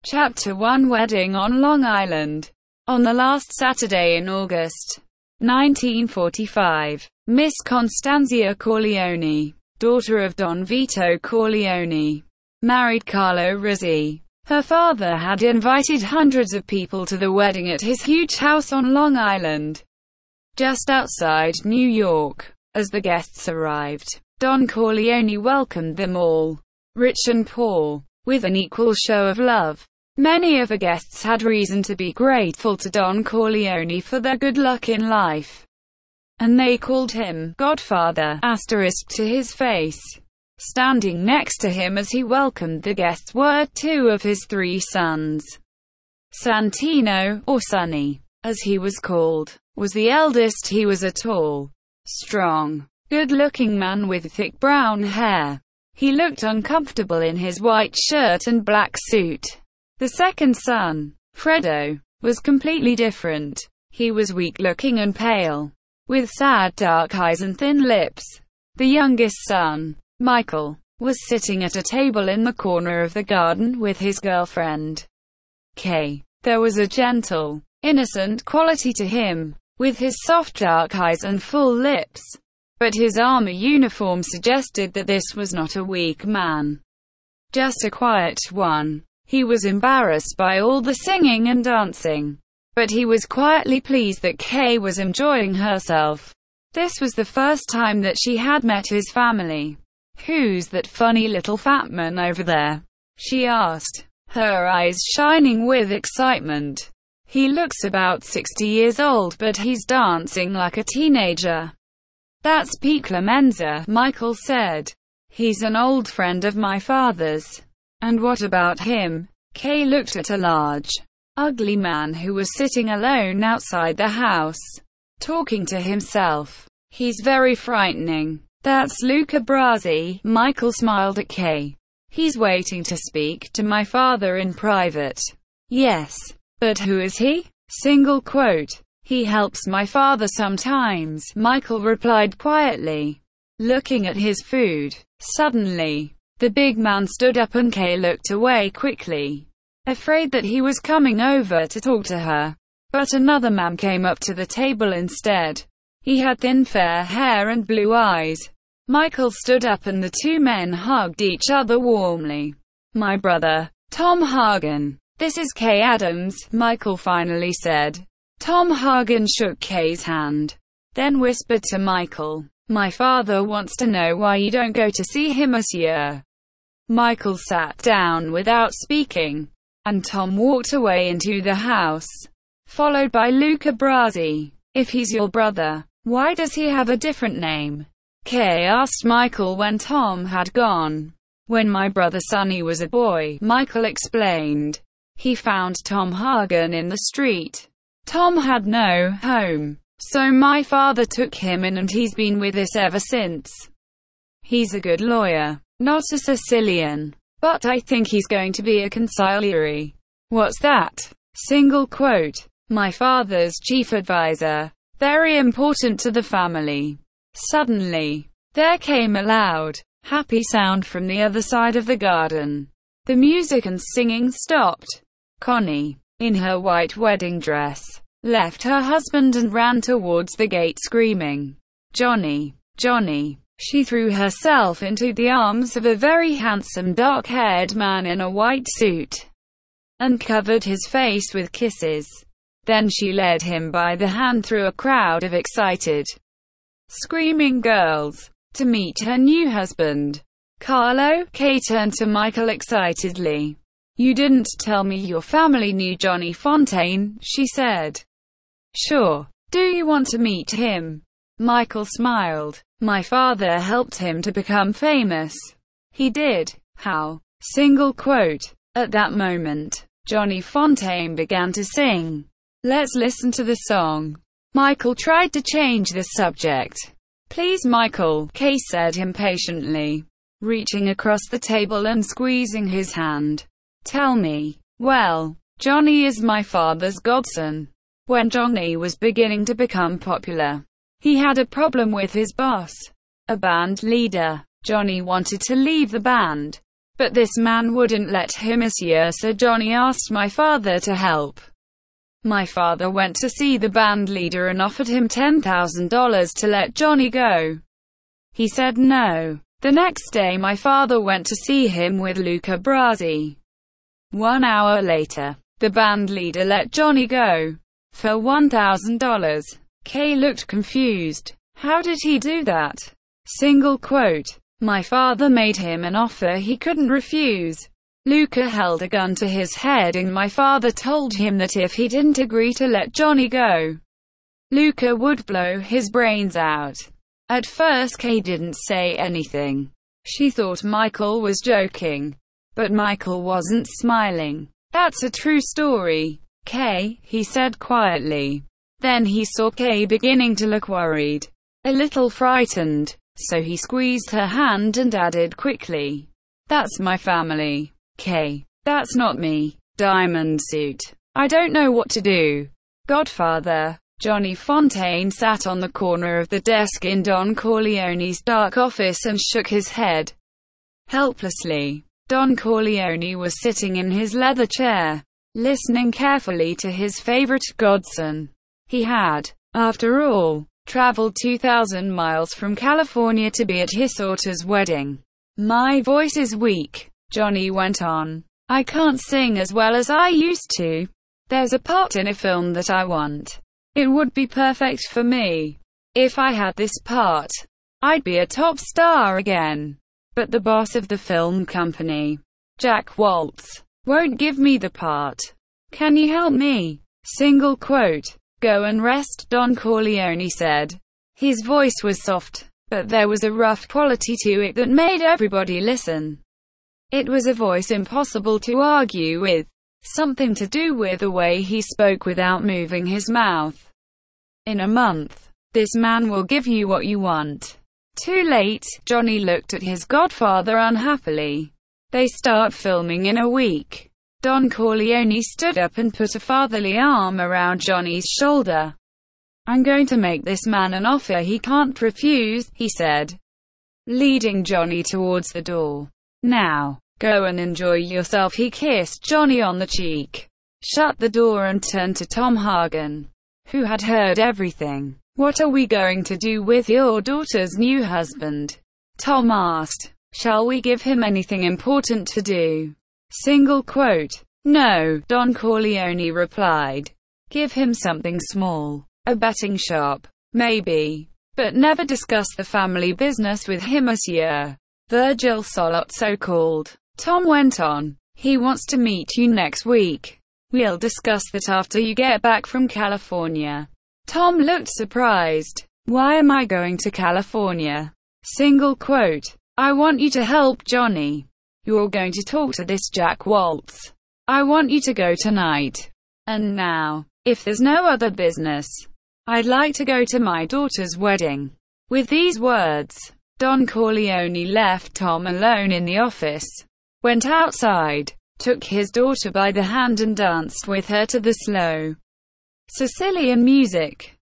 Chapter 1 Wedding on Long Island. On the last Saturday in August 1945, Miss Constanzia Corleone, daughter of Don Vito Corleone, married Carlo Rizzi. Her father had invited hundreds of people to the wedding at his huge house on Long Island, just outside New York. As the guests arrived, Don Corleone welcomed them all, rich and poor, with an equal show of love. Many of the guests had reason to be grateful to Don Corleone for their good luck in life, and they called him Godfather to his face. Standing next to him as he welcomed the guests were two of his three sons. Santino, or Sonny, as he was called, was the eldest. He was a tall, strong, good-looking man with thick brown hair. He looked uncomfortable in his white shirt and black suit. The second son, Fredo, was completely different. He was weak-looking and pale, with sad dark eyes and thin lips. The youngest son, Michael, was sitting at a table in the corner of the garden with his girlfriend, Kay. There was a gentle, innocent quality to him, with his soft dark eyes and full lips. But his army uniform suggested that this was not a weak man, just a quiet one. He was embarrassed by all the singing and dancing, but he was quietly pleased that Kay was enjoying herself. This was the first time that she had met his family. "Who's that funny little fat man over there?" she asked, her eyes shining with excitement. "He looks about 60 years old, but he's dancing like a teenager." "That's Pete Clemenza," Michael said. "He's an old friend of my father's." "And what about him?" Kay looked at a large, ugly man who was sitting alone outside the house, talking to himself. "He's very frightening." "That's Luca Brasi." Michael smiled at Kay. "He's waiting to speak to my father in private." "Yes. But who is he?" Single quote. "He helps my father sometimes," Michael replied quietly, looking at his food. Suddenly, the big man stood up and Kay looked away quickly, afraid that he was coming over to talk to her. But another man came up to the table instead. He had thin fair hair and blue eyes. Michael stood up and the two men hugged each other warmly. "My brother, Tom Hagen. This is Kay Adams," Michael finally said. Tom Hagen shook Kay's hand, then whispered to Michael, "My father wants to know why you don't go to see him this year." Michael sat down without speaking, and Tom walked away into the house, followed by Luca Brasi. "If he's your brother, why does he have a different name?" Kay asked Michael when Tom had gone. "When my brother Sonny was a boy," Michael explained, "he found Tom Hagen in the street. Tom had no home, so my father took him in and he's been with us ever since. He's a good lawyer, not a Sicilian, but I think he's going to be a consigliere." "What's that?" Single quote. "My father's chief advisor. Very important to the family." Suddenly, there came a loud, happy sound from the other side of the garden. The music and singing stopped. Connie, in her white wedding dress, left her husband and ran towards the gate screaming, "Johnny! Johnny!" She threw herself into the arms of a very handsome dark-haired man in a white suit, and covered his face with kisses. Then she led him by the hand through a crowd of excited, screaming girls, to meet her new husband, Carlo. Kay turned to Michael excitedly. "You didn't tell me your family knew Johnny Fontane," she said. "Sure. Do you want to meet him?" Michael smiled. "My father helped him to become famous." "He did? How?" Single quote. At that moment, Johnny Fontane began to sing. "Let's listen to the song." Michael tried to change the subject. "Please, Michael," Kay said impatiently, reaching across the table and squeezing his hand. "Tell me." "Well, Johnny is my father's godson. When Johnny was beginning to become popular, he had a problem with his boss, a band leader. Johnny wanted to leave the band, But this man wouldn't let him issue, so Johnny asked my father to help. My father went to see the band leader and offered him $10,000 to let Johnny go. He said no. The next day my father went to see him with Luca Brasi. 1 hour later, the band leader let Johnny go for $1,000. Kay looked confused. How did he do that? Single quote. My father made him an offer he couldn't refuse. Luca held a gun to his head and my father told him that if he didn't agree to let Johnny go, Luca would blow his brains out. At first Kay didn't say anything. She thought Michael was joking. But Michael wasn't smiling. That's a true story, Kay, he said quietly. Then he saw Kay beginning to look worried. A little frightened. So he squeezed her hand and added quickly, "That's my family, Kay. That's not me." Diamond suit. I don't know what to do. Godfather. Johnny Fontane sat on the corner of the desk in Don Corleone's dark office and shook his head helplessly. Don Corleone was sitting in his leather chair, listening carefully to his favorite godson. He had, after all, traveled 2,000 miles from California to be at his daughter's wedding. "My voice is weak," Johnny went on. "I can't sing as well as I used to. There's a part in a film that I want. It would be perfect for me. If I had this part, I'd be a top star again. But the boss of the film company, Jack Waltz, won't give me the part. Can you help me?" Single quote. "Go and rest," Don Corleone said. His voice was soft, but there was a rough quality to it that made everybody listen. It was a voice impossible to argue with, something to do with the way he spoke without moving his mouth. "In a month, this man will give you what you want." Too late, Johnny looked at his godfather unhappily. "They start filming in a week." Don Corleone stood up and put a fatherly arm around Johnny's shoulder. "I'm going to make this man an offer he can't refuse," he said, leading Johnny towards the door. "Now, go and enjoy yourself." He kissed Johnny on the cheek, shut the door and turned to Tom Hagen, who had heard everything. "What are we going to do with your daughter's new husband?" Tom asked. "Shall we give him anything important to do?" Single quote. "No," Don Corleone replied. "Give him something small. A betting shop. Maybe. But never discuss the family business with him, Monsieur Virgil Sollozzo called." Tom went on. "He wants to meet you next week. We'll discuss that after you get back from California." Tom looked surprised. "Why am I going to California?" Single quote. "I want you to help Johnny. You're going to talk to this Jack Waltz. I want you to go tonight. And now, if there's no other business, I'd like to go to my daughter's wedding." With these words, Don Corleone left Tom alone in the office, went outside, took his daughter by the hand and danced with her to the slow Sicilian music.